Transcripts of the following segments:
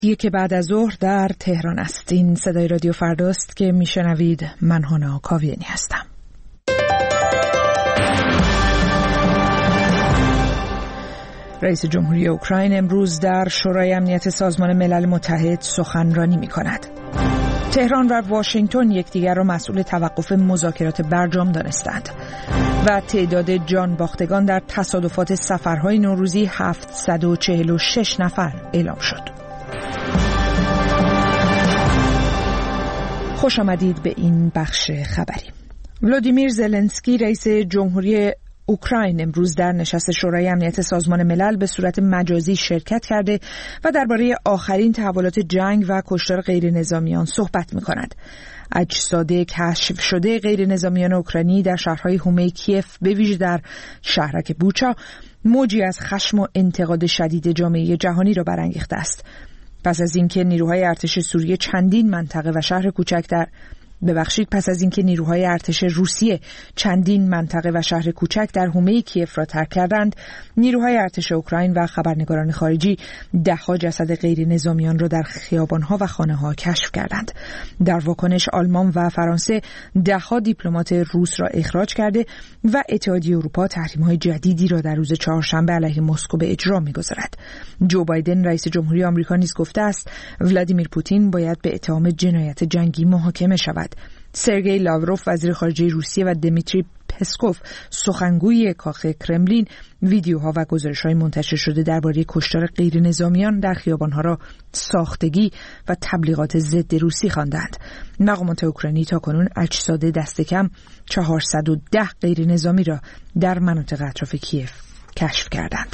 یک بعد از ظهر در تهران است. این صدای رادیو فرداست که میشنوید. من هانا کاویانی هستم. رئیس جمهوری اوکراین امروز در شورای امنیت سازمان ملل متحد سخنرانی می‌کند. تهران و واشنگتن یکدیگر را مسئول توقف مذاکرات برجام دانستند و تعداد جان باختگان در تصادفات سفرهای نوروزی 746 نفر اعلام شد. خوش آمدید به این بخش خبری. ولادیمیر زلنسکی رئیس جمهوری اوکراین امروز در نشست شورای امنیت سازمان ملل به صورت مجازی شرکت کرده و درباره آخرین تحولات جنگ و کشتار غیر نظامیان صحبت می‌کند. اجساد کشف شده غیر نظامیان اوکراینی در شهرهای هومه کیف به ویژه در شهرک بوچا موجی از خشم و انتقاد شدید جامعه جهانی را برانگیخته است. پس از اینکه نیروهای ارتش سوریه چندین منطقه و شهر کوچک پس از اینکه نیروهای ارتش روسیه چندین منطقه و شهر کوچک در حومه کیف را ترک کردند، نیروهای ارتش اوکراین و خبرنگاران خارجی ده‌ها جسد غیر نظامیان را در خیابان‌ها و خانه‌ها کشف کردند. در واکنش آلمان و فرانسه ده‌ها دیپلمات روس را اخراج کرده و اتحادیه اروپا تحریم‌های جدیدی را در روز چهارشنبه علیه مسکو به اجرا می‌گذارد. جو بایدن رئیس جمهوری آمریکا نیز گفته است ولادیمیر پوتین باید به اتهام جنایت جنگی محاکمه شود. سرگئی لاوروف وزیر خارجه روسیه و دمیتری پسکوف سخنگوی کاخ کرملین ویدیوها و گزارش‌های منتشر شده درباره کشتار غیر نظامیان در خیابان‌ها را ساختگی و تبلیغات ضد روسی خواندند. مقامات اوکراینی تاکنون اجساد دست کم 410 غیر نظامی را در مناطق اطراف کیف کشف کردند.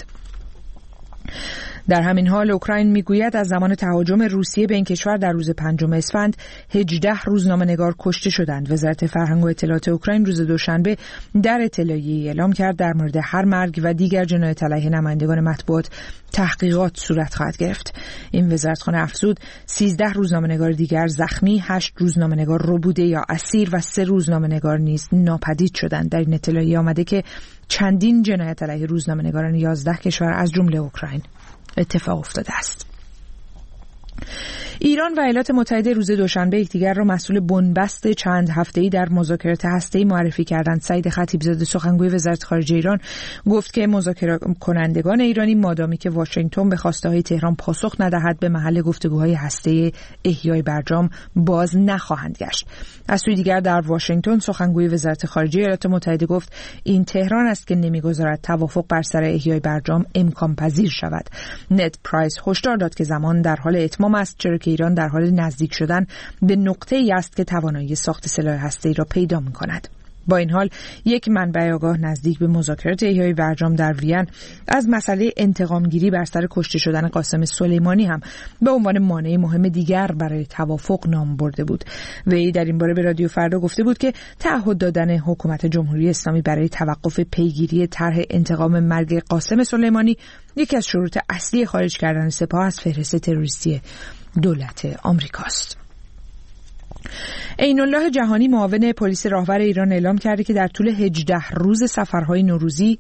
در همین حال اوکراین میگوید از زمان تهاجم روسیه به این کشور در روز 5 اسفند 18 روزنامه‌نگار کشته شدند. وزارت فرهنگ و اطلاعات اوکراین روز دوشنبه در اطلاعیه‌ای اعلام کرد در مورد هر مرگ و دیگر جنایت علیه نمایندگان مطبوعات تحقیقات صورت خواهد گرفت. این وزارتخانه افزود 13 روزنامه‌نگار دیگر زخمی، 8 روزنامه‌نگار ربوده یا اسیر و 3 روزنامه‌نگار نیز ناپدید شدند. در این اطلاعیه آمده که چندین جنایت علیه روزنامه‌نگاران 11 کشور از جمله اوکراین اتفاق افتاده است. ایران و ایالات متحده روز دوشنبه یکدیگر را مسئول بنبست چند هفته‌ای در مذاکرات هسته‌ای معرفی کردند. سعید خطیبزاده سخنگوی وزارت خارجه ایران گفت که مذاکره کنندگان ایرانی مادامی که واشنگتن به خواسته‌های تهران پاسخ ندهد به محل گفتگوهای هسته‌ای احیای برجام باز نخواهند گشت. از سوی دیگر در واشنگتن سخنگوی وزارت خارجه ایالات متحده گفت این تهران است که نمی‌گذارد توافق بر سر احیای برجام امکان پذیر شود. نت پرایس هشدار داد که زمان در حال اتمام است، چرا که ایران در حال نزدیک شدن به نقطه‌ای است که توانایی ساخت سلاح هسته‌ای را پیدا می‌کند. با این حال یک منبع آگاه نزدیک به مذاکرات احیای برجام در وین از مسئله انتقامگیری بر سر کشته شدن قاسم سلیمانی هم به عنوان مانع مهم دیگر برای توافق نام برده بود. وی در این باره به رادیو فردا گفته بود که تعهد دادن حکومت جمهوری اسلامی برای توقف پیگیری طرح انتقام مرگ قاسم سلیمانی یکی از شروط اصلی خارج کردن سپاه از فهرست تروریستی دولت آمریکاست. عین الله جهانی معاون پلیس راهور ایران اعلام کرده که در طول 18 روز سفرهای نوروزی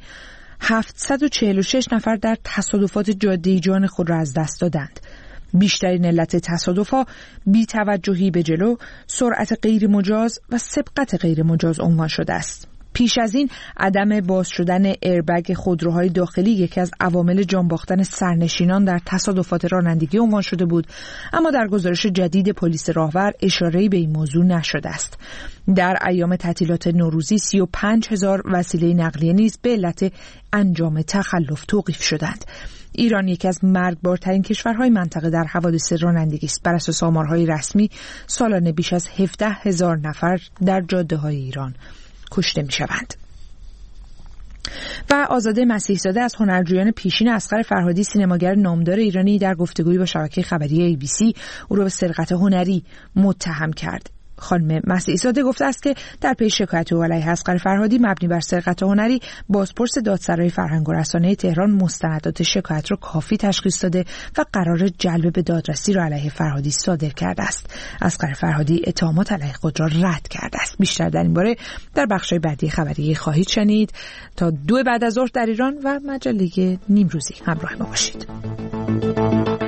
746 نفر در تصادفات جاده‌ای جان خود را از دست دادند. بیشترین علت تصادف‌ها بی‌توجهی به جلو، سرعت غیر مجاز و سبقت غیر مجاز عنوان شده است. پیش از این عدم باز شدن ایربگ خودروهای داخلی یکی از عوامل جان باختن سرنشینان در تصادفات رانندگی عنوان شده بود، اما در گزارش جدید پلیس راهور اشاره‌ای به این موضوع نشده است. در ایام تعطیلات نوروزی 35,000 وسیله نقلیه نیز به علت انجام تخلف توقیف شدند. ایران یکی از مرگبارترین کشورهای منطقه در حوادث رانندگی است. بر اساس آمارهای رسمی سالانه بیش از 17,000 نفر در جاده‌های ایران کشته می شوند. و آزاده مسیحزاده از هنرجویان پیشین اصغر فرهادی سینماگر نامدار ایرانی در گفتگویی با شبکه خبری ABC او را به سرقت هنری متهم کرد. خانم مسیحزاده گفته است که در پی شکایت او علیه اصغر فرهادی مبنی بر سرقت هنری بازپرس دادسرای فرهنگ و رسانه تهران مستندات شکایت را کافی تشخیص داده و قرار جلب به دادرسی را علیه فرهادی صادر کرده است. اصغر فرهادی اتهامات علیه خود را رد کرده است. بیشتر در این باره در بخش‌های بعدی خبری خواهید شنید. تا 2 بعد از ظهر در ایران و مجله نیمروزی همراه ما باشید.